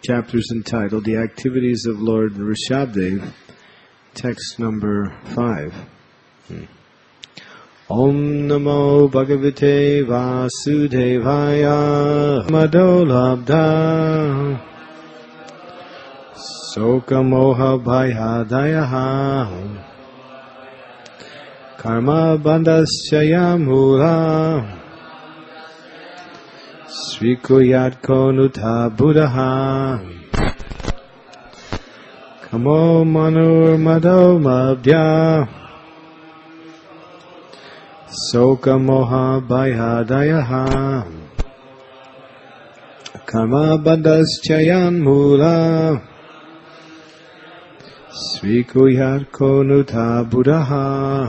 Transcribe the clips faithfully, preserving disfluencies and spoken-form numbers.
chapter is entitled The Activities of Lord Rishabdev, text number five. Hmm. Om Namo Bhagavate Vasudevaya Madolabdha Soka Moha Bhayadayaha Karma Bandhasyaya Mula Srikuyat Konuta Buddha Kamo Manur Madho Mabdya Soka Moha Bhayadayaha Karma Bandhasyaya Mula Srikuyat Konuta Buddha.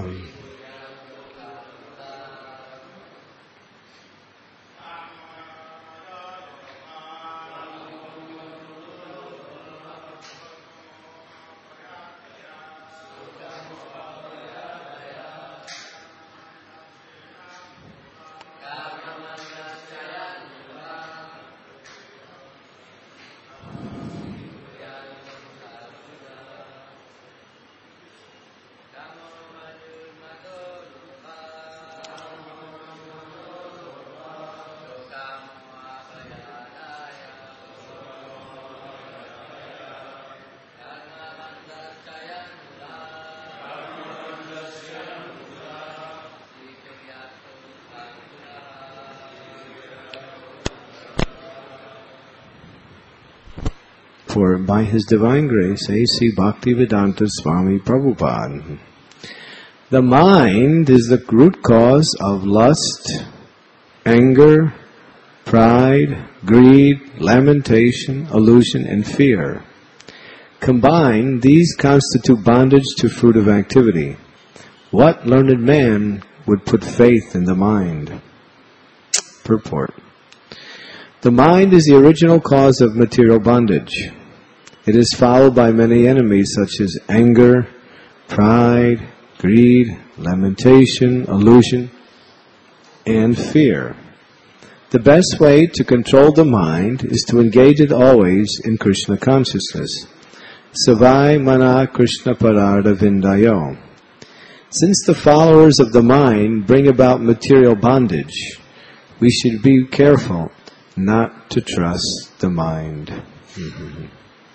For by His divine grace, A C Bhaktivedanta Swami Prabhupada, the mind is the root cause of lust, anger, pride, greed, lamentation, illusion, and fear. Combined, these constitute bondage to fruit of activity. What learned man would put faith in the mind? Purport. The mind is the original cause of material bondage. It is followed by many enemies such as anger, pride, greed, lamentation, illusion, and fear. The best way to control the mind is to engage it always in Krishna consciousness. Savai mana Krishna pararda vindayo. Since the followers of the mind bring about material bondage, we should be careful not to trust the mind. Mm-hmm.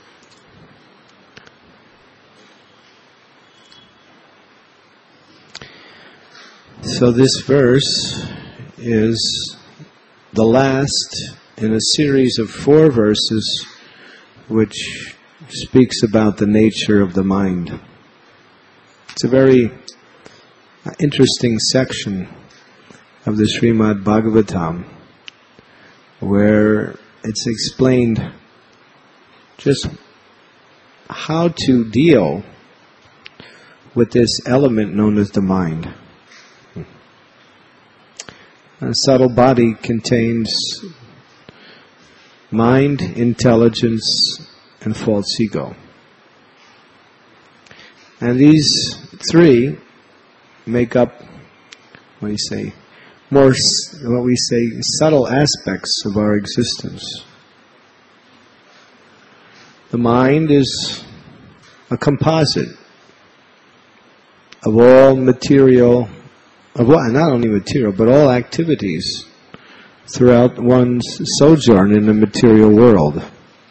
So this verse is the last in a series of four verses which speaks about the nature of the mind. It's a very interesting section of the Srimad Bhagavatam where it's explained just how to deal with this element known as the mind. A subtle body contains mind, intelligence, and false ego. And these three make up, what do you say, more, what we say, subtle aspects of our existence. The mind is a composite of all material, of what, not only material, but all activities throughout one's sojourn in the material world.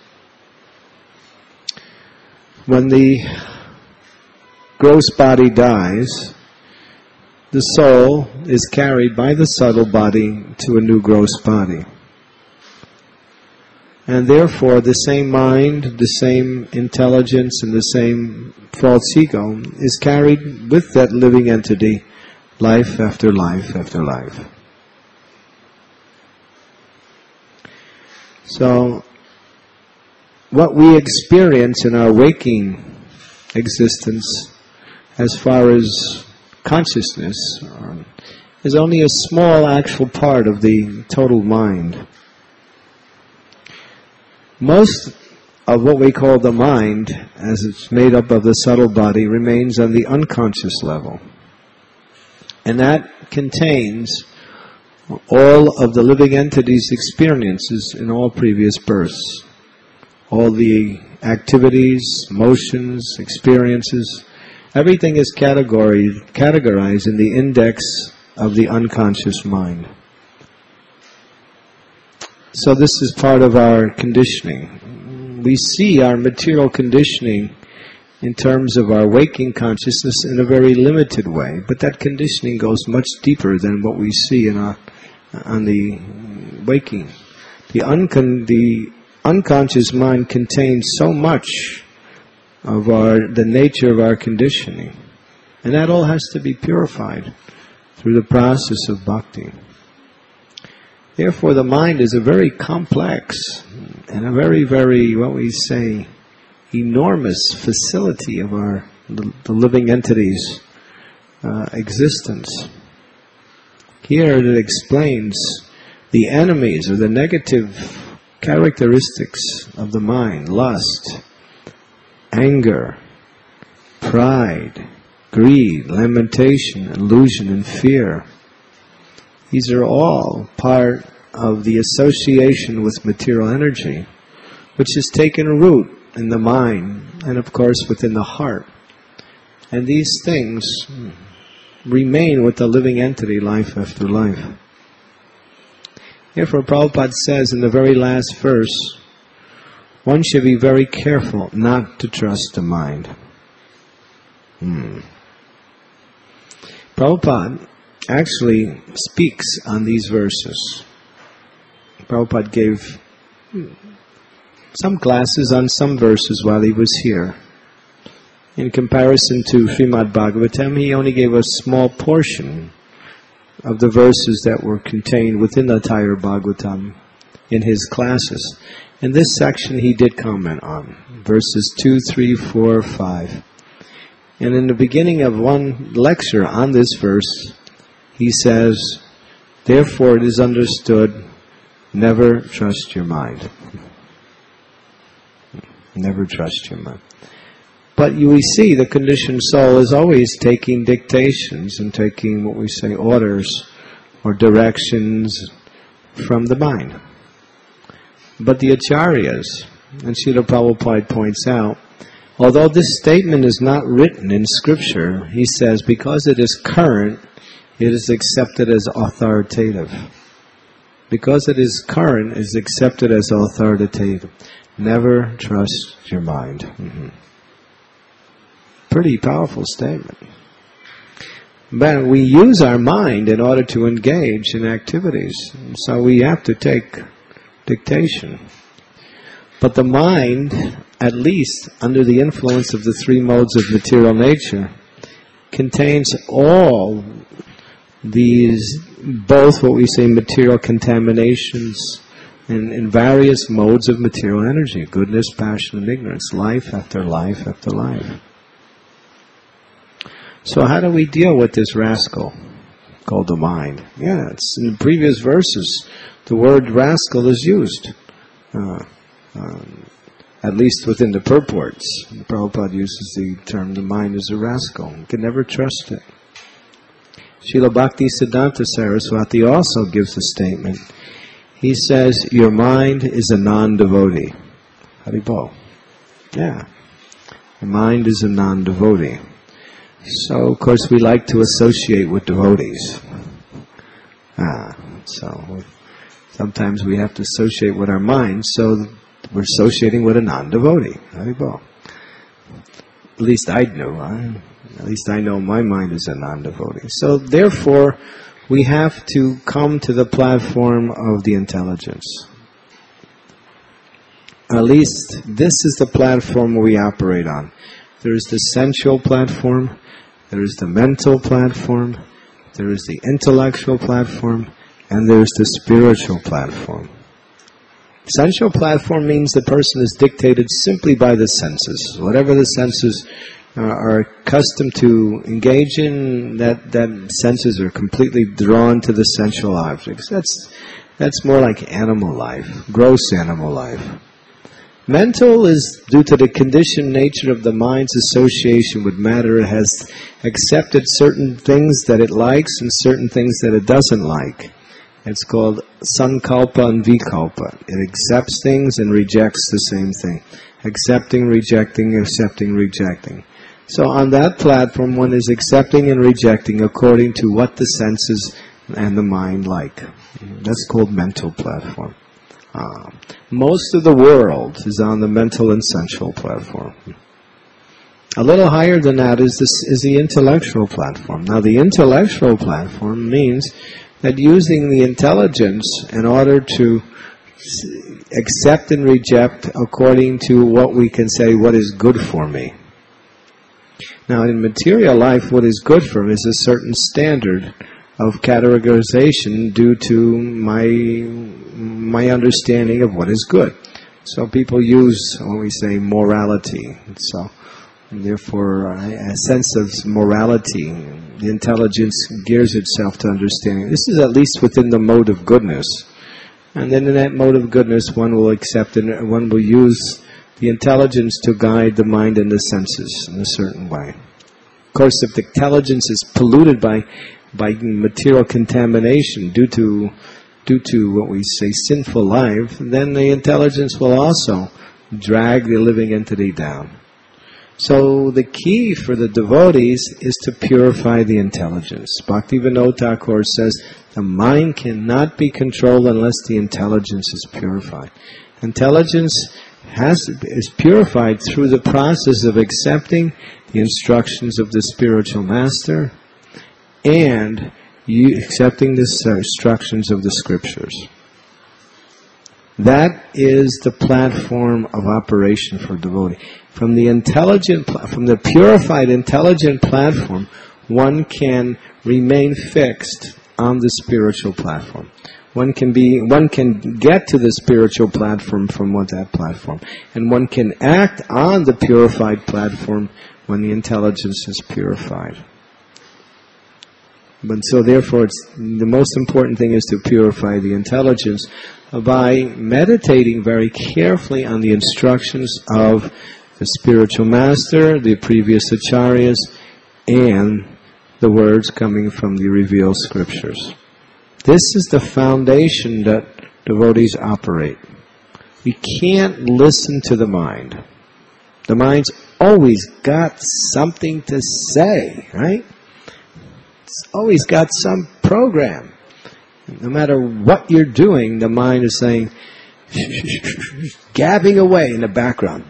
When the gross body dies, the soul is carried by the subtle body to a new gross body. And therefore the same mind, the same intelligence, and the same false ego is carried with that living entity life after life after life. So, what we experience in our waking existence as far as consciousness is only a small actual part of the total mind. Most of what we call the mind, as it's made up of the subtle body, remains on the unconscious level. And that contains all of the living entities' experiences in all previous births. all the activities, motions, experiences, everything is categorized, categorized in the index of the unconscious mind. So this is part of our conditioning. We see our material conditioning in terms of our waking consciousness in a very limited way, but that conditioning goes much deeper than what we see in our, on the waking. The, uncon- the unconscious mind contains so much of our the nature of our conditioning, and that all has to be purified through the process of bhakti. Therefore, the mind is a very complex and a very, very, what we say, enormous facility of our the, the living entity's uh, existence. Here it explains the enemies or the negative characteristics of the mind: lust, anger, pride, greed, lamentation, illusion, and fear. These are all part of the association with material energy, which has taken root in the mind and, of course, within the heart. And these things remain with the living entity life after life. Therefore, Prabhupada says in the very last verse, one should be very careful not to trust the mind. Hmm. Prabhupada actually speaks on these verses. Prabhupada gave some classes on some verses while he was here. In comparison to Srimad Bhagavatam, he only gave a small portion of the verses that were contained within the entire Bhagavatam in his classes. In this section he did comment on verses two, three, four, five. And in the beginning of one lecture on this verse, he says, therefore it is understood, never trust your mind. Never trust your mind. But you we see the conditioned soul is always taking dictations and taking what we say orders or directions from the mind. But the acharyas, and Srila Prabhupada points out, although this statement is not written in scripture, he says because it is current, it is accepted as authoritative. Because it is current, it is accepted as authoritative. Never trust your mind. Mm-hmm. Pretty powerful statement. But we use our mind in order to engage in activities, so we have to take dictation. But the mind, at least under the influence of the three modes of material nature, contains all these, both what we say material contaminations and, and various modes of material energy, goodness, passion, and ignorance, life after life after life. So how do we deal with this rascal called the mind? Yeah, it's in the previous verses, the word rascal is used. Uh, um, at least within the purports. Prabhupada uses the term, the mind is a rascal. You can never trust it. Srila Bhaktisiddhanta Saraswati also gives a statement. He says, your mind is a non-devotee. Haribol. Yeah. Your mind is a non-devotee. So, of course, we like to associate with devotees. Ah, so sometimes we have to associate with our mind, so we're associating with a non-devotee. Haribol. At least I know. Huh? At least I know my mind is a non-devotee. So, therefore, we have to come to the platform of the intelligence. At least this is the platform we operate on. There is the sensual platform, there is the mental platform, there is the intellectual platform, and there is the spiritual platform. Sensual platform means the person is dictated simply by the senses. Whatever the senses uh, are accustomed to engage in, that, that senses are completely drawn to the sensual objects. That's, that's more like animal life, gross animal life. Mental is due to the conditioned nature of the mind's association with matter. It has accepted certain things that it likes and certain things that it doesn't like. It's called sankalpa and vikalpa. It accepts things and rejects the same thing. Accepting, rejecting, accepting, rejecting. So on that platform, one is accepting and rejecting according to what the senses and the mind like. That's called mental platform. Uh, most of the world is on the mental and sensual platform. A little higher than that is this is the intellectual platform. Now the intellectual platform means that using the intelligence in order to accept and reject according to what we can say, what is good for me. Now in material life, what is good for me is a certain standard of categorization due to my my understanding of what is good. So people use when we say morality. So therefore a sense of morality, the intelligence gears itself to understanding. This is at least within the mode of goodness. And then in that mode of goodness one will accept and one will use the intelligence to guide the mind and the senses in a certain way. Of course, if the intelligence is polluted by by material contamination due to due to what we say sinful life, then the intelligence will also drag the living entity down. So the key for the devotees is to purify the intelligence. Bhaktivinoda Thakur says the mind cannot be controlled unless the intelligence is purified. Intelligence has is purified through the process of accepting the instructions of the spiritual master and you accepting the instructions of the scriptures. That is the platform of operation for devotee. From the intelligent, from the purified, intelligent platform, one can remain fixed on the spiritual platform. One can be, one can get to the spiritual platform from what that platform, and one can act on the purified platform when the intelligence is purified. But so therefore, it's, the most important thing is to purify the intelligence by meditating very carefully on the instructions of the spiritual master, the previous acharyas, and the words coming from the revealed scriptures. This is the foundation that devotees operate. We can't listen to the mind. The mind's always got something to say, right? It's always got some program. No matter what you're doing, the mind is saying, gabbing away in the background,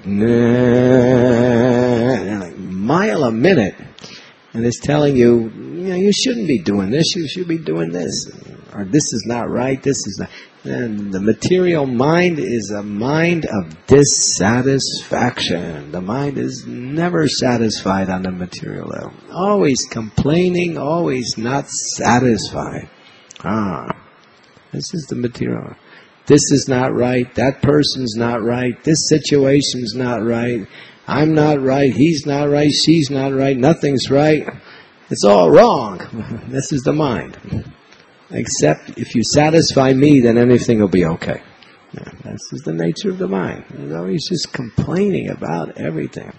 like a mile a minute, and it's telling you, you know, you shouldn't be doing this, you should be doing this, or this is not right, this is not. And the material mind is a mind of dissatisfaction. The mind is never satisfied on the material level. Always complaining, always not satisfied. Ah, this is the material. This is not right, that person's not right, this situation's not right, I'm not right, he's not right, she's not right, nothing's right. It's all wrong. This is the mind. Except if you satisfy me, then anything will be okay. Yeah, this is the nature of the mind. It's always just complaining about everything.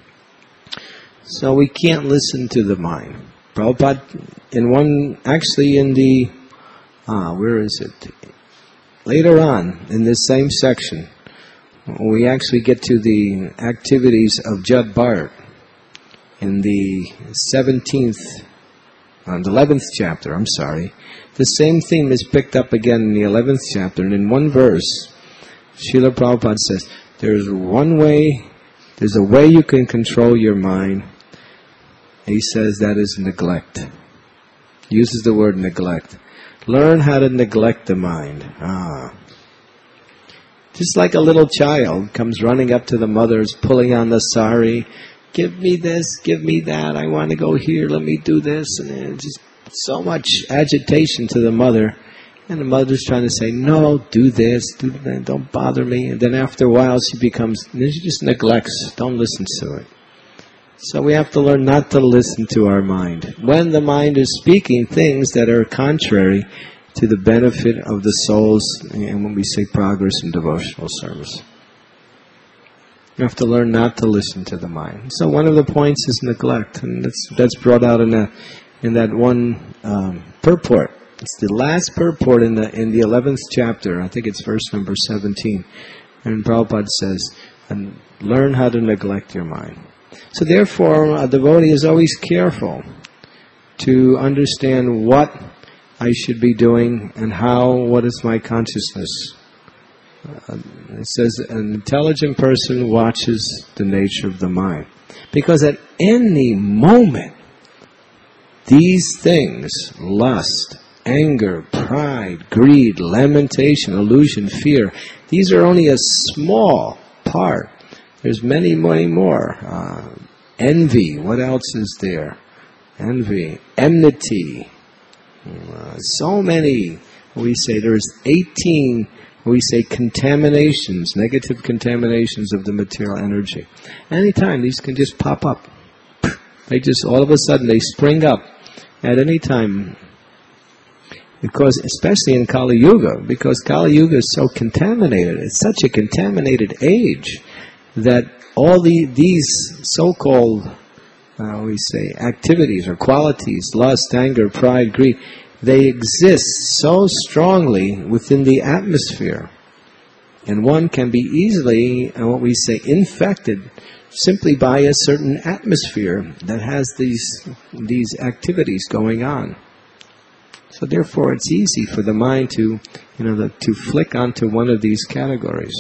So we can't listen to the mind. Prabhupada, in one, actually in the, ah, where is it? Later on, in this same section, we actually get to the activities of Jud Bharat in the seventeenth, uh, the eleventh chapter, I'm sorry. The same theme is picked up again in the eleventh chapter, and in one verse, Srila Prabhupada says, there's one way, there's a way you can control your mind. He says that is neglect. He uses the word neglect. Learn how to neglect the mind. Ah. Just like a little child comes running up to the mother, is pulling on the sari, give me this, give me that, I want to go here, let me do this, and it's just so much agitation to the mother, and the mother's trying to say, no, do this, do that, don't bother me, and then after a while she becomes, then she just neglects, don't listen to it. So we have to learn not to listen to our mind. When the mind is speaking things that are contrary to the benefit of the souls, and when we say progress in devotional service. You have to learn not to listen to the mind. So one of the points is neglect, and that's, that's brought out in a in that one um, purport It's the last purport in the in the eleventh chapter. I think it's verse number seventeen. And Prabhupada says, and learn how to neglect your mind. So therefore, a devotee is always careful to understand what I should be doing and how, what is my consciousness. Uh, it says an intelligent person watches the nature of the mind. Because at any moment, these things, lust, anger, pride, greed, lamentation, illusion, fear, these are only a small part. There's many, many more. Uh, envy, what else is there? Envy, enmity. Uh, so many, we say there's eighteen, we say contaminations, negative contaminations of the material energy. Anytime, these can just pop up. They just, all of a sudden, they spring up at any time. Because, especially in Kali Yuga, because Kali Yuga is so contaminated, it's such a contaminated age, that all the these so-called, uh, we say, activities or qualities, lust, anger, pride, greed, they exist so strongly within the atmosphere. And one can be easily, uh, what we say, infected simply by a certain atmosphere that has these these activities going on. So therefore, it's easy for the mind to, you know, the, to flick onto one of these categories.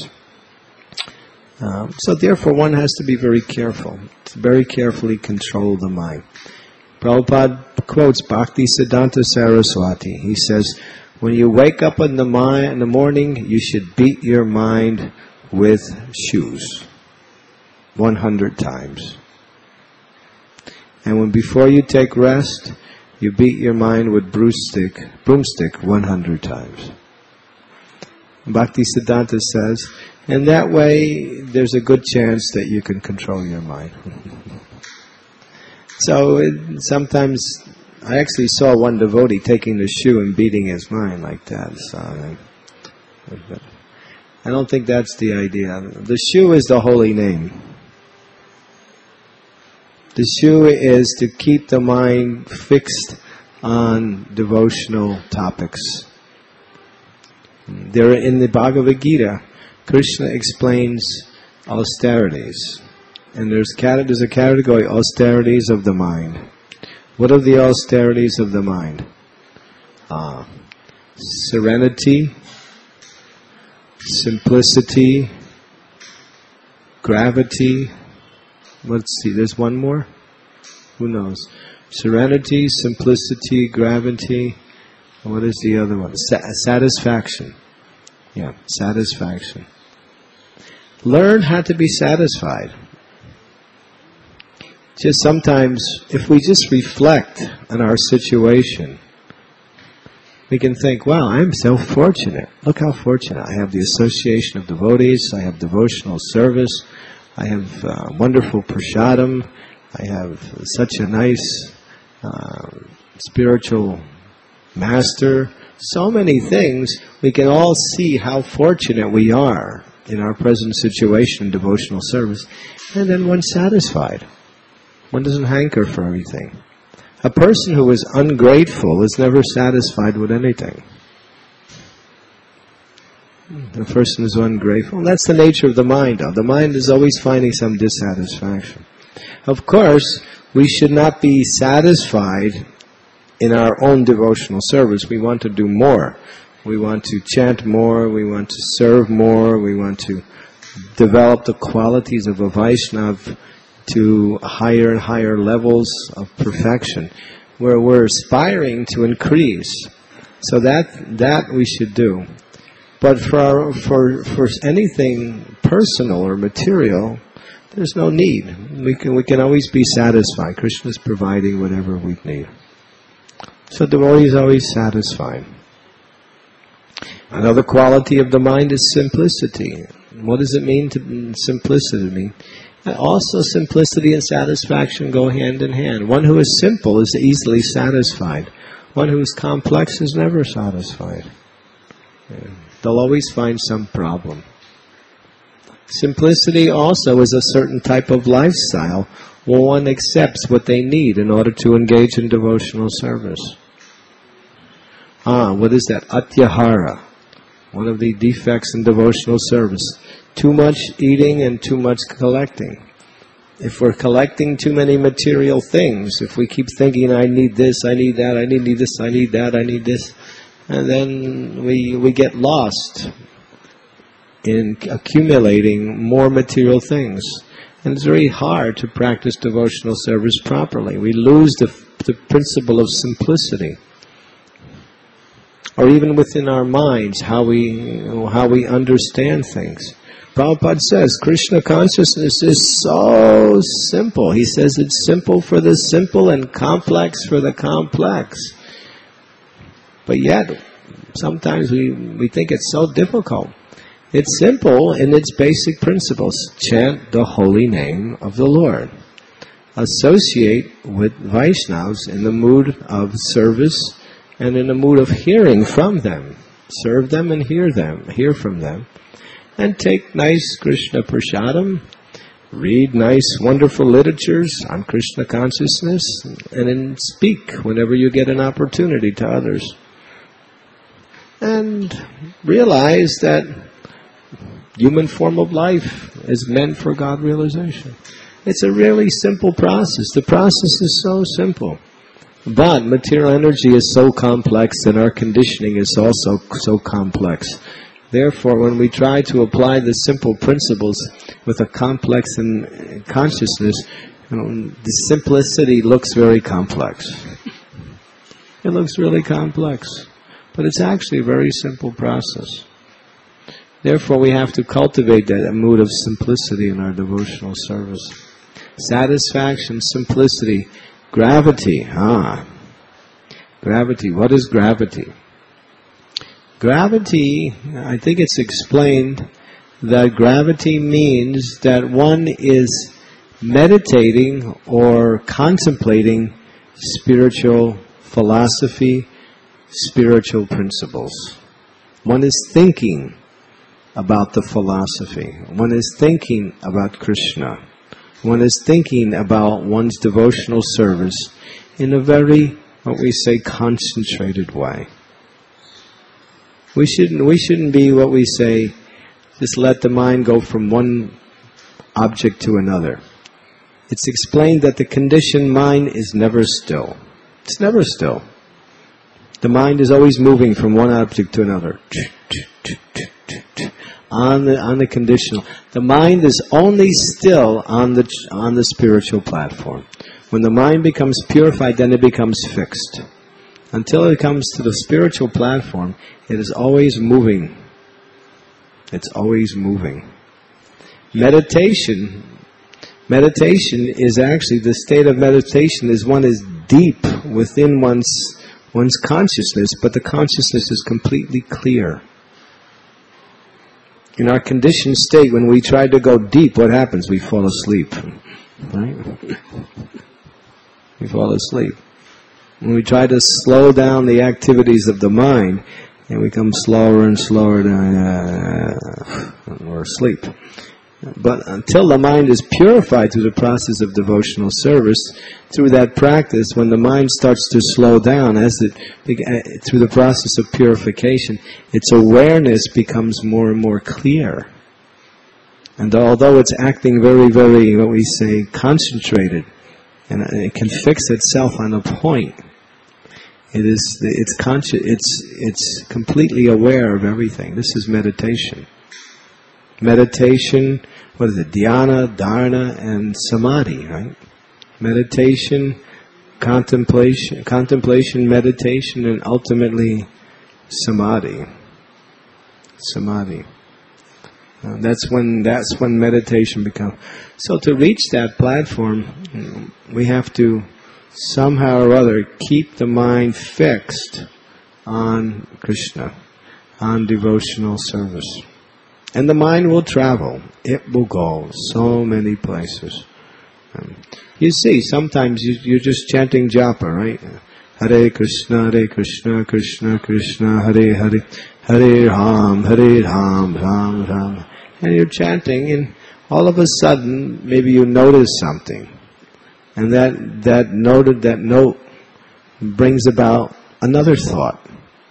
Um, so therefore, one has to be very careful, to very carefully control the mind. Prabhupada quotes Bhakti Siddhanta Saraswati. He says, when you wake up in the, mi- in the morning, you should beat your mind with shoes one hundred times. And when before you take rest, you beat your mind with broomstick, broomstick one hundred times. Bhakti Siddhanta says, and that way there's a good chance that you can control your mind. So it, sometimes, I actually saw one devotee taking the shoe and beating his mind like that. So I, I don't think that's the idea. The shoe is the holy name. The shoe is to keep the mind fixed on devotional topics. There in the Bhagavad Gita, Krishna explains austerities. And there's, there's a category, austerities of the mind. What are the austerities of the mind? Uh, serenity, simplicity, gravity. Let's see, there's one more? Who knows? Serenity, simplicity, gravity. What is the other one? Sa- satisfaction. Yeah, satisfaction. Learn how to be satisfied. Just sometimes, if we just reflect on our situation, we can think, wow, I'm so fortunate. Look how fortunate. I have the association of devotees. I have devotional service. I have uh, wonderful prasadam. I have such a nice uh, spiritual master. So many things. We can all see how fortunate we are in our present situation in devotional service. And then one's satisfied. One doesn't hanker for everything. A person who is ungrateful is never satisfied with anything. The person is ungrateful. That's the nature of the mind, though. The mind is always finding some dissatisfaction. Of course, we should not be satisfied in our own devotional service. We want to do more. We want to chant more. We want to serve more. We want to develop the qualities of a Vaishnava to higher and higher levels of perfection, where we're aspiring to increase. So that that we should do. But for our, for for anything personal or material, there's no need. We can we can always be satisfied. Krishna is providing whatever we need. So the devotee is always satisfied. Another quality of the mind is simplicity. What does it mean to simplicity mean? Also, simplicity and satisfaction go hand in hand. One who is simple is easily satisfied. One who is complex is never satisfied. They'll always find some problem. Simplicity also is a certain type of lifestyle where one accepts what they need in order to engage in devotional service. Ah, what is that? Atyahara. One of the defects in devotional service. Too much eating and too much collecting. If we're collecting too many material things, if we keep thinking, I need this, I need that, I need this, I need that, I need this, and then we we get lost in accumulating more material things. And it's very hard to practice devotional service properly. We lose the, the principle of simplicity. Or even within our minds, how we you know, how we understand things. Prabhupada says Krishna consciousness is so simple. He says it's simple for the simple and complex for the complex. But yet, sometimes we, we think it's so difficult. It's simple in its basic principles. Chant the holy name of the Lord. Associate with Vaishnavas in the mood of service and in the mood of hearing from them. Serve them and hear them, hear from them. And take nice Krishna prasadam, read nice, wonderful literatures on Krishna consciousness, and then speak whenever you get an opportunity to others. And realize that human form of life is meant for God realization. It's a really simple process. The process is so simple. But material energy is so complex and our conditioning is also so complex. Therefore, when we try to apply the simple principles with a complex in consciousness, you know, the simplicity looks very complex. It looks really complex. But it's actually a very simple process. Therefore, we have to cultivate that mood of simplicity in our devotional service. Satisfaction, simplicity, gravity. Ah, gravity. What is gravity? Gravity, I think it's explained that gravity means that one is meditating or contemplating spiritual philosophy, spiritual principles. One is thinking about the philosophy. One is thinking about Krishna. One is thinking about one's devotional service in a very, what we say, concentrated way. We shouldn't, we shouldn't be what we say, just let the mind go from one object to another. It's explained that the conditioned mind is never still. It's never still. The mind is always moving from one object to another. On the, on the conditional. The mind is only still on the, on the spiritual platform. When the mind becomes purified, then it becomes fixed. Until it comes to the spiritual platform, it is always moving. It's always moving. Meditation, meditation is actually, the state of meditation is one is deep within one's, one's consciousness, but the consciousness is completely clear. In our conditioned state, when we try to go deep, what happens? We fall asleep. Right? We fall asleep. When we try to slow down the activities of the mind, and we become slower and slower, uh, we're asleep. But until the mind is purified through the process of devotional service, through that practice, when the mind starts to slow down, as it through the process of purification, its awareness becomes more and more clear. And although it's acting very, very, what we say, concentrated, and it can fix itself on a point, it is, it's conscious, it's, it's completely aware of everything. This is meditation. Meditation, what is it? Dhyana, dharana, and samadhi, right? Meditation, contemplation, contemplation, meditation, and ultimately samadhi. Samadhi. Uh, that's when that's when meditation becomes. So to reach that platform, we have to somehow or other keep the mind fixed on Krishna, on devotional service. And the mind will travel. It will go so many places. Um, you see, sometimes you, you're just chanting japa, right? Hare Krishna, Hare Krishna, Krishna Krishna, Hare Hare, Hare Ram, Hare Ram, Ram Ram. And you're chanting, and all of a sudden, maybe you notice something. And that, that noted, that note brings about another thought.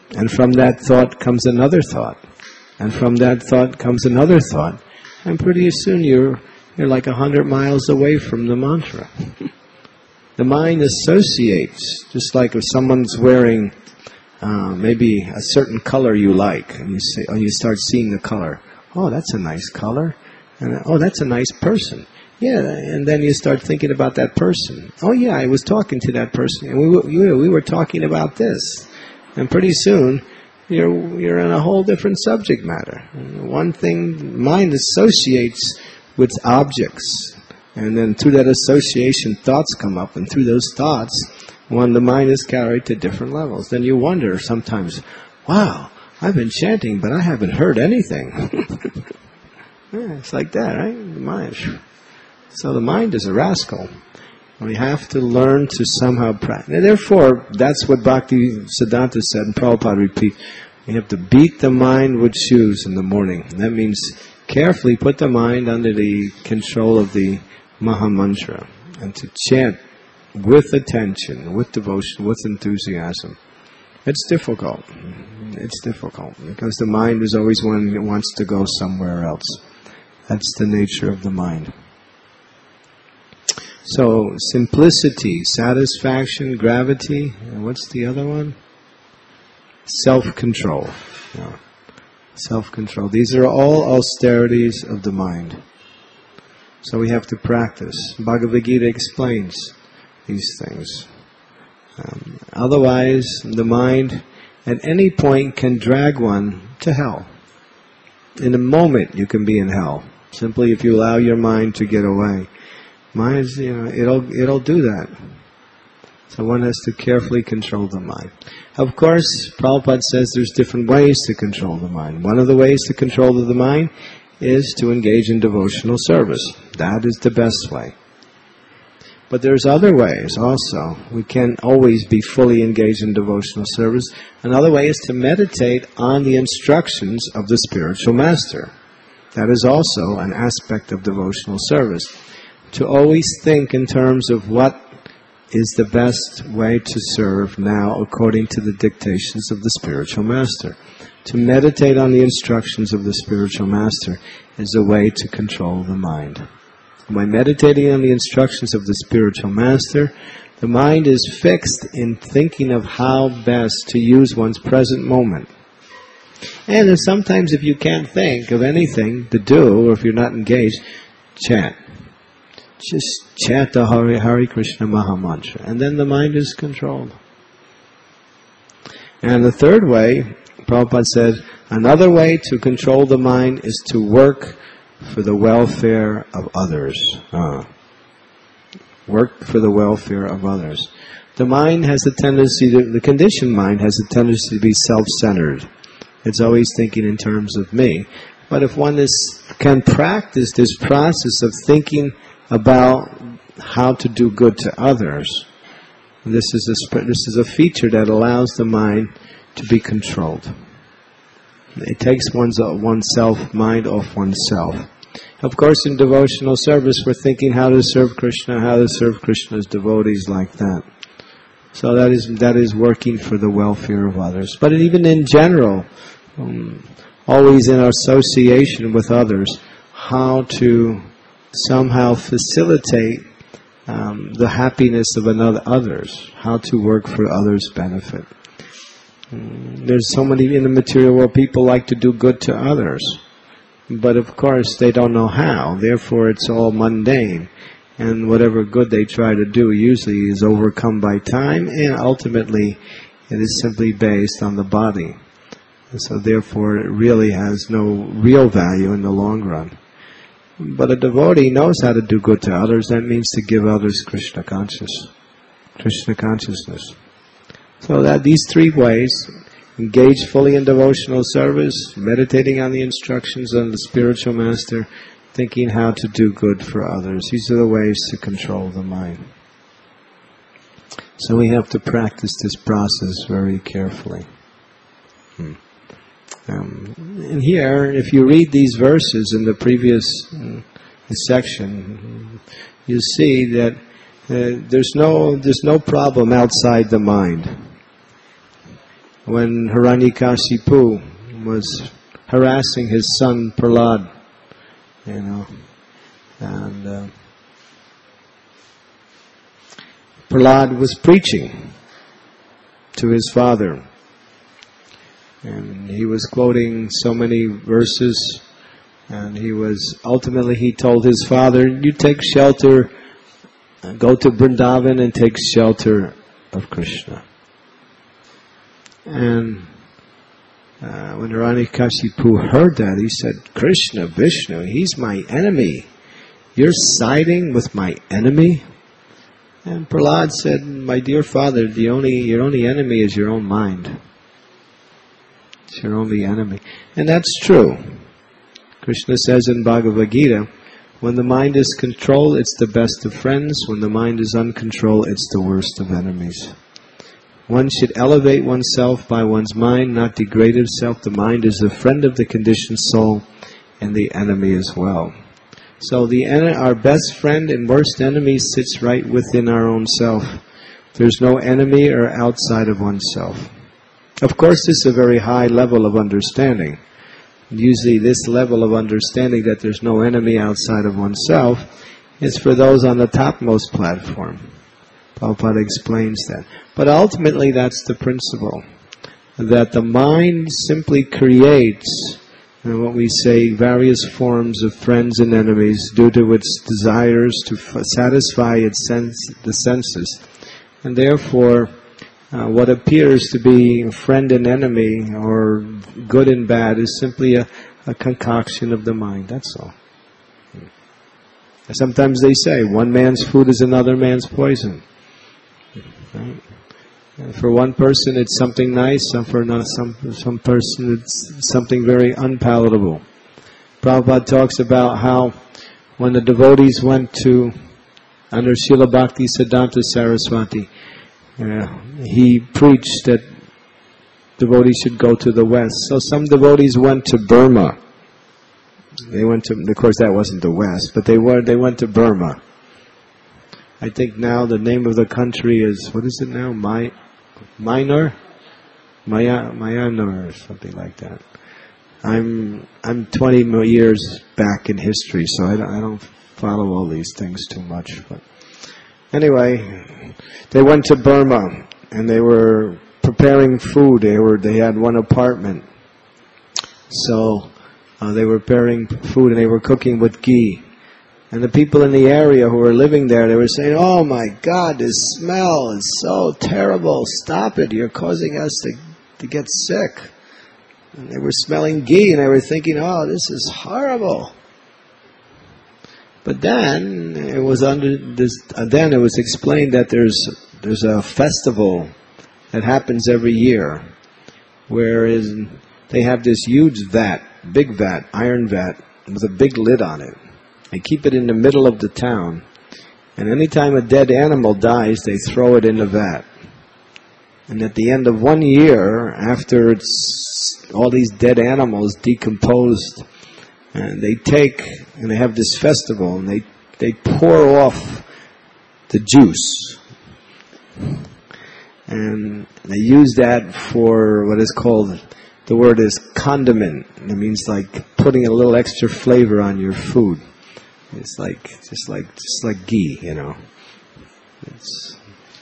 And from that thought comes another thought. And from that thought comes another thought. And pretty soon you're, you're like a hundred miles away from the mantra. The mind associates, just like if someone's wearing uh, maybe a certain color you like, and you say, oh, you start seeing the color. Oh, that's a nice color. And oh, that's a nice person. Yeah, and then you start thinking about that person. Oh yeah, I was talking to that person, and we were, we were talking about this. And pretty soon, you're you're in a whole different subject matter. One thing, mind associates with objects. And then through that association, thoughts come up. And through those thoughts, when the mind is carried to different levels, then you wonder sometimes, wow, I've been chanting, but I haven't heard anything. Yeah, it's like that, right? The mind. So the mind is a rascal. We have to learn to somehow practice. And therefore, that's what Bhakti Siddhanta said, and Prabhupada repeats. We have to beat the mind with shoes in the morning. That means carefully put the mind under the control of the Maha Mantra and to chant with attention, with devotion, with enthusiasm. It's difficult. It's difficult because the mind is always one that wants to go somewhere else. That's the nature of the mind. So, simplicity, satisfaction, gravity, and what's the other one? Self-control. Yeah. Self-control. These are all austerities of the mind. So we have to practice. Bhagavad Gita explains these things. Um, otherwise, the mind at any point can drag one to hell. In a moment you can be in hell, simply if you allow your mind to get away. Mind, you know, it'll it'll do that. So one has to carefully control the mind. Of course, Prabhupada says there's different ways to control the mind. One of the ways to control the mind is to engage in devotional service. That is the best way. But there's other ways also. We can't always be fully engaged in devotional service. Another way is to meditate on the instructions of the spiritual master. That is also an aspect of devotional service. To always think in terms of what is the best way to serve now according to the dictations of the spiritual master. To meditate on the instructions of the spiritual master is a way to control the mind. By meditating on the instructions of the spiritual master, the mind is fixed in thinking of how best to use one's present moment. And if sometimes if you can't think of anything to do, or if you're not engaged, chant. Just chant the Hare Hare Krishna Maha Mantra, and then the mind is controlled. And the third way, Prabhupada said, another way to control the mind is to work for the welfare of others. Ah. Work for the welfare of others. The mind has a tendency to, the conditioned mind has a tendency to be self-centered. It's always thinking in terms of me. But if one is, can practice this process of thinking about how to do good to others, this is a this is a feature that allows the mind to be controlled. It takes one's oneself mind off oneself. Of course, in devotional service, we're thinking how to serve Krishna, how to serve Krishna's devotees like that. So that is that is working for the welfare of others. But even in general, um, always in association with others, how to somehow facilitate um, the happiness of another others, how to work for others' benefit. Um, there's so many in the material world people like to do good to others, but of course they don't know how. Therefore, it's all mundane, and whatever good they try to do usually is overcome by time, and ultimately it is simply based on the body. And so therefore, it really has no real value in the long run. But a devotee knows how to do good to others. That means to give others Krishna conscious, Krishna consciousness. So that these three ways, engage fully in devotional service, meditating on the instructions of the spiritual master, thinking how to do good for others. These are the ways to control the mind. So we have to practice this process very carefully. Hmm. Um, and here, if you read these verses in the previous uh, section, you see that uh, there's no there's no problem outside the mind. when Hiranyakashipu was harassing his son Prahlad, you know, and uh, Prahlad was preaching to his father, and he was quoting so many verses, and he was, ultimately he told his father, you take shelter, go to Vrindavan and take shelter of Krishna. And uh, when Hiranyakashipu heard that, he said, Krishna, Vishnu, he's my enemy. You're siding with my enemy? And Prahlad said, my dear father, the only your only enemy is your own mind. It's your only enemy. And that's true. Krishna says in Bhagavad Gita, when the mind is controlled, it's the best of friends. When the mind is uncontrolled, it's the worst of enemies. One should elevate oneself by one's mind, not degrade himself. The mind is the friend of the conditioned soul and the enemy as well. So the our best friend and worst enemy sits right within our own self. There's no enemy or outside of oneself. Of course, this is a very high level of understanding. Usually this level of understanding that there's no enemy outside of oneself is for those on the topmost platform. Prabhupada explains that. But ultimately that's the principle. That the mind simply creates, and what we say, various forms of friends and enemies due to its desires to f- satisfy its sense, the senses. And therefore, uh, what appears to be a friend and enemy, or good and bad, is simply a, a concoction of the mind. That's all. Sometimes they say, one man's food is another man's poison. Right? And for one person it's something nice, some for not, some some person it's something very unpalatable. Prabhupada talks about how when the devotees went to, under Srila Bhakti Siddhanta Saraswati, uh, he preached that devotees should go to the west. So some devotees went to Burma. They went to, of course that wasn't the west, but they were, they went to Burma. I think now the name of the country is, what is it now? My, Minor? Maya, Myanmar or something like that. I'm I'm twenty years back in history, so I don't, I don't follow all these things too much. But anyway, they went to Burma and they were preparing food. They were they had one apartment, so uh, they were preparing food and they were cooking with ghee. And the people in the area who were living there, they were saying, oh my God, this smell is so terrible. Stop it. You're causing us to, to get sick. And they were smelling ghee and they were thinking, oh, this is horrible. But then it was under this, uh, then it was explained that there's there's a festival that happens every year, whereas they have this huge vat, big vat, iron vat, with a big lid on it. They keep it in the middle of the town, and anytime a dead animal dies, they throw it in the vat. And at the end of one year, after it's all these dead animals decomposed, and they take, and they have this festival, and they, they pour off the juice. And they use that for what is called, the word is condiment. It means like putting a little extra flavor on your food. It's like, just like, just like ghee, you know. It's,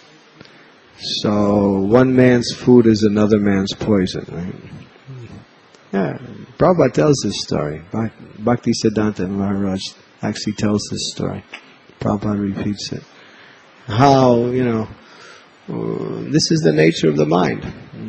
so, one man's food is another man's poison, right? Yeah, Prabhupada tells this story. Bhakti Siddhanta Maharaj actually tells this story. Prabhupada repeats it. How, you know, uh, this is the nature of the mind.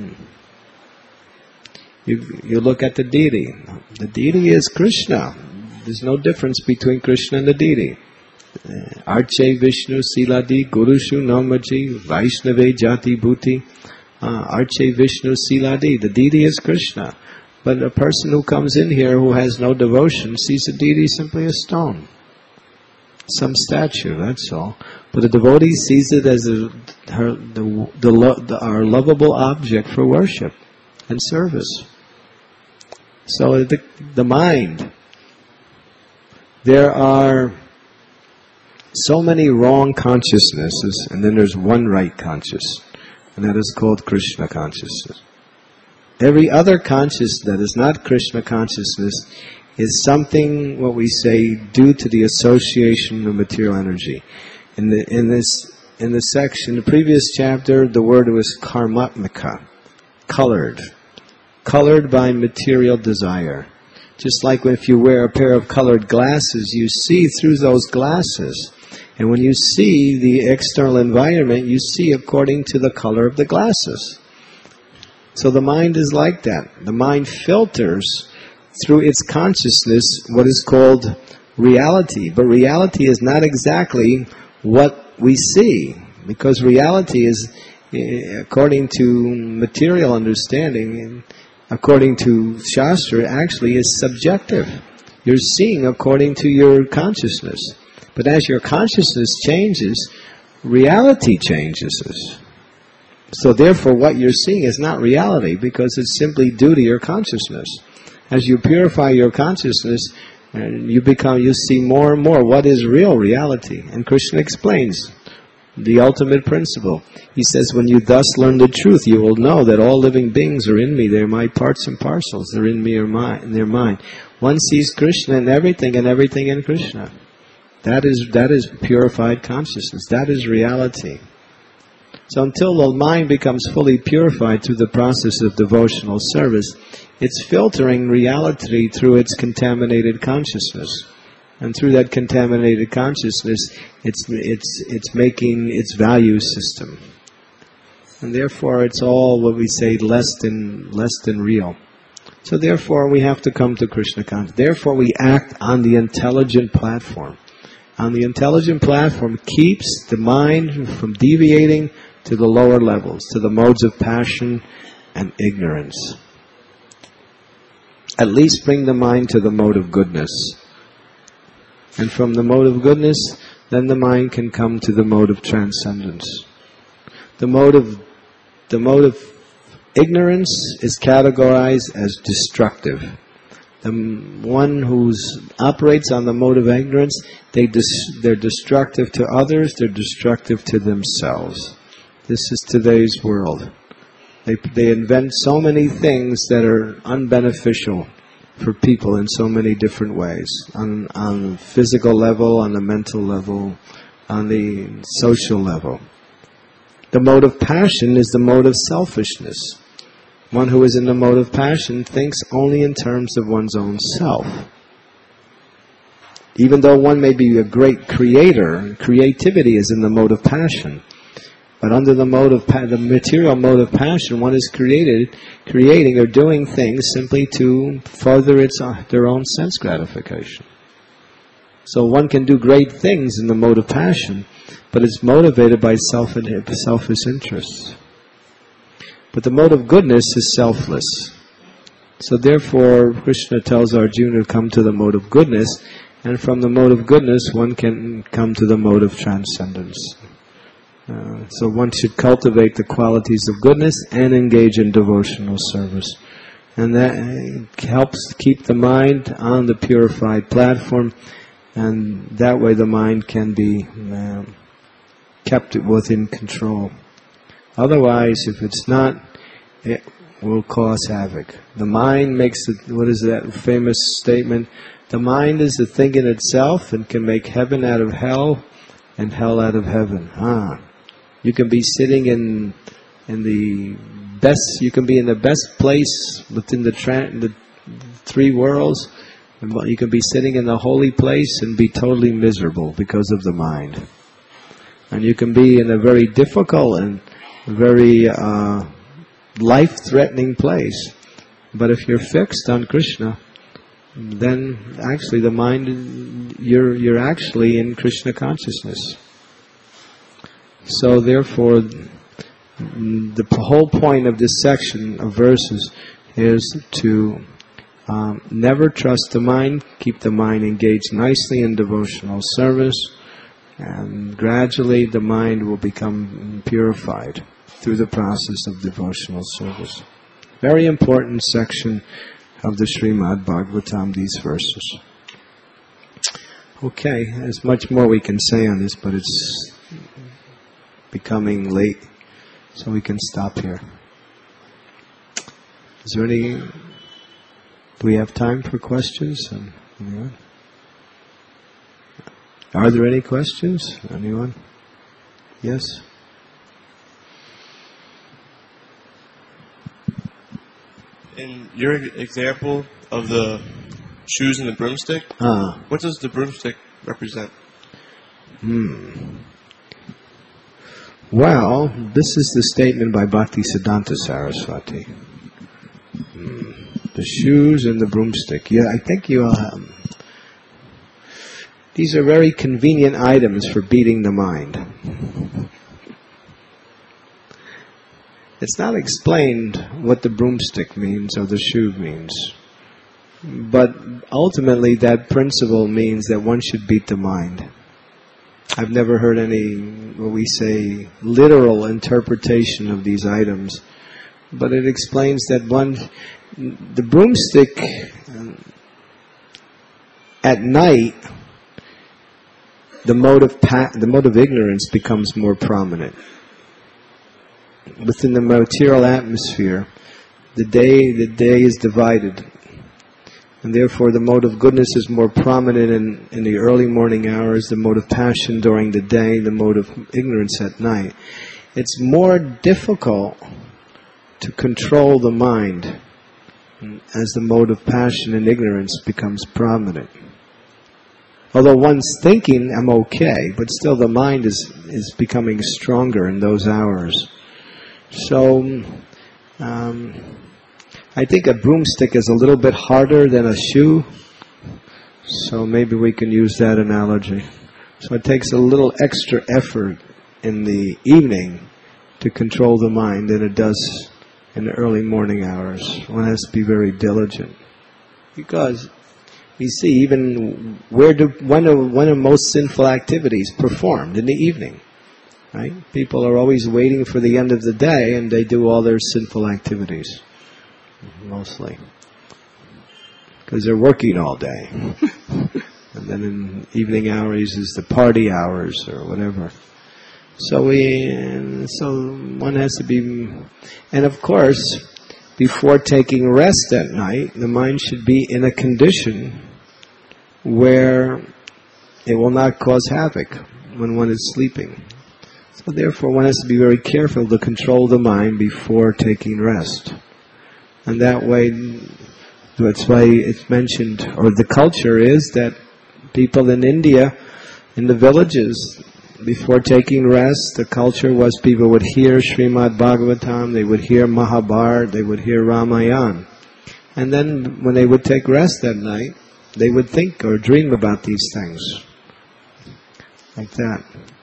You, you look at the deity. The deity is Krishna. There's no difference between Krishna and the deity. Arche Vishnu Siladi Gurushu Namaji Vaishnave Jati Bhuti. Uh, Arche Vishnu Siladi. The deity is Krishna. But a person who comes in here who has no devotion sees the deity simply a stone. Some statue, that's all. But the devotee sees it as a, her, the, the, lo, the, our lovable object for worship and service. So the, the mind, there are so many wrong consciousnesses, and then there's one right conscious, and that is called Krishna consciousness. Every other consciousness that is not Krishna consciousness is something, what we say, due to the association of material energy. In the in this in the section, the previous chapter, the word was karmatmika, colored, colored by material desire. Just like if you wear a pair of colored glasses, you see through those glasses. And when you see the external environment, you see according to the color of the glasses. So the mind is like that. The mind filters through its consciousness what is called reality. But reality is not exactly what we see. Because reality is, according to material understanding, according to Shastra, actually is subjective. You're seeing according to your consciousness. But as your consciousness changes, reality changes. So therefore what you're seeing is not reality, because it's simply due to your consciousness. As you purify your consciousness, and you become, you see more and more what is real reality. And Krishna explains the ultimate principle. He says, when you thus learn the truth, you will know that all living beings are in me. They're my parts and parcels. They're in me or mine. They're mine. One sees Krishna in everything and everything in Krishna. That is that is purified consciousness. That is reality. So until the mind becomes fully purified through the process of devotional service, it's filtering reality through its contaminated consciousness. And through that contaminated consciousness, it's it's it's making its value system. And therefore it's all what we say less than less than real. So therefore we have to come to Krishna consciousness. Therefore we act on the intelligent platform. On the intelligent platform keeps the mind from deviating to the lower levels, to the modes of passion and ignorance. At least bring the mind to the mode of goodness. And from the mode of goodness, then the mind can come to the mode of transcendence. The mode of, the mode of ignorance is categorized as destructive. The one who operates on the mode of ignorance, they dis, they're destructive to others, they're destructive to themselves. This is today's world. They they invent so many things that are unbeneficial for people in so many different ways. On on the physical level, on the mental level, on the social level. The mode of passion is the mode of selfishness. One who is in the mode of passion thinks only in terms of one's own self. Even though one may be a great creator, creativity is in the mode of passion. But under the mode of pa- the material mode of passion, one is created, creating or doing things simply to further its uh, their own sense gratification. So one can do great things in the mode of passion, but it's motivated by self selfish interests. But the mode of goodness is selfless. So therefore, Krishna tells Arjuna to come to the mode of goodness, and from the mode of goodness, one can come to the mode of transcendence. Uh, so one should cultivate the qualities of goodness and engage in devotional service. And that helps keep the mind on the purified platform, and that way the mind can be uh, kept within control. Otherwise, if it's not, it will cause havoc. The mind makes, it, what is that famous statement? The mind is a thing in itself and can make heaven out of hell and hell out of heaven. Ah. You can be sitting in in the best, you can be in the best place within the, tra- the three worlds. You can be sitting in the holy place and be totally miserable because of the mind. And you can be in a very difficult and very uh, life-threatening place. But if you're fixed on Krishna, then actually the mind, you're you're actually in Krishna consciousness. So therefore, the whole point of this section of verses is to um, never trust the mind, keep the mind engaged nicely in devotional service, and gradually the mind will become purified through the process of devotional service. Very important section of the Srimad Bhagavatam, these verses. Okay, there's much more we can say on this, but it's becoming late, so we can stop here. Is there any... Do we have time for questions? Anyone? Are there any questions? Anyone? Yes? In your example of the shoes and the broomstick, Ah. what does the broomstick represent? Hmm. Well, this is the statement by Bhaktisiddhanta Saraswati. Hmm. The shoes and the broomstick. Yeah, I think you... Um, these are very convenient items for beating the mind. It's not explained what the broomstick means or the shoe means. But ultimately that principle means that one should beat the mind. I've never heard any, what we say, literal interpretation of these items. But it explains that one, the broomstick at night, the mode of pa- the mode of ignorance becomes more prominent. Within the material atmosphere, the day the day is divided, and therefore the mode of goodness is more prominent in, in the early morning hours, the mode of passion during the day, the mode of ignorance at night. It's more difficult to control the mind as the mode of passion and ignorance becomes prominent. Although one's thinking, I'm okay, but still the mind is, is becoming stronger in those hours. So, um, I think a broomstick is a little bit harder than a shoe, so maybe we can use that analogy. So it takes a little extra effort in the evening to control the mind than it does in the early morning hours. One has to be very diligent. Because, you see, even where do, when are, when are most sinful activities performed? In the evening. Right? People are always waiting for the end of the day and they do all their sinful activities. Mostly. Because they're working all day. And then in evening hours is the party hours or whatever. So we, so one has to be, and of course, before taking rest at night, the mind should be in a condition where it will not cause havoc when one is sleeping. So therefore one has to be very careful to control the mind before taking rest. And that way, that's why it's mentioned, or the culture is that people in India, in the villages, before taking rest, the culture was people would hear Srimad Bhagavatam, they would hear Mahabharata, they would hear Ramayana. And then when they would take rest that night, they would think or dream about these things. Like that.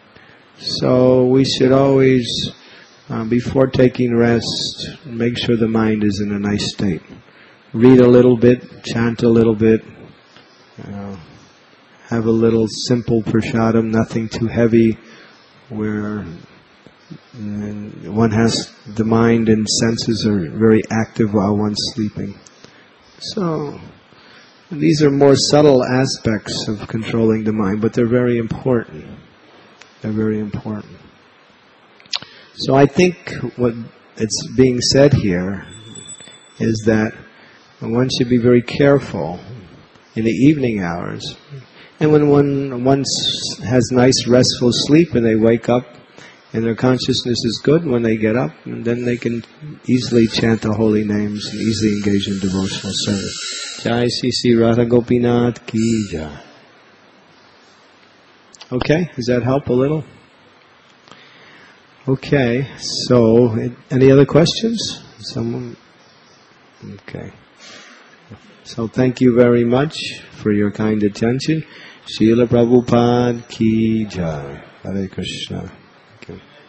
So we should always, uh, before taking rest, make sure the mind is in a nice state. Read a little bit, chant a little bit, uh, have a little simple prasadam, nothing too heavy, where uh, one has, the mind and senses are very active while one's sleeping. So, these are more subtle aspects of controlling the mind, but they're very important. They're very important. So I think what it's being said here is that one should be very careful in the evening hours. And when one once has nice restful sleep and they wake up and their consciousness is good, when they get up, and then they can easily chant the holy names and easily engage in devotional service. Jai Sri Sri Radha Gopinath Ki Jai. Okay, does that help a little? Okay, so any other questions? Someone? Okay. So thank you very much for your kind attention. Srila Prabhupada Ki Jai. Hare Krishna. Okay.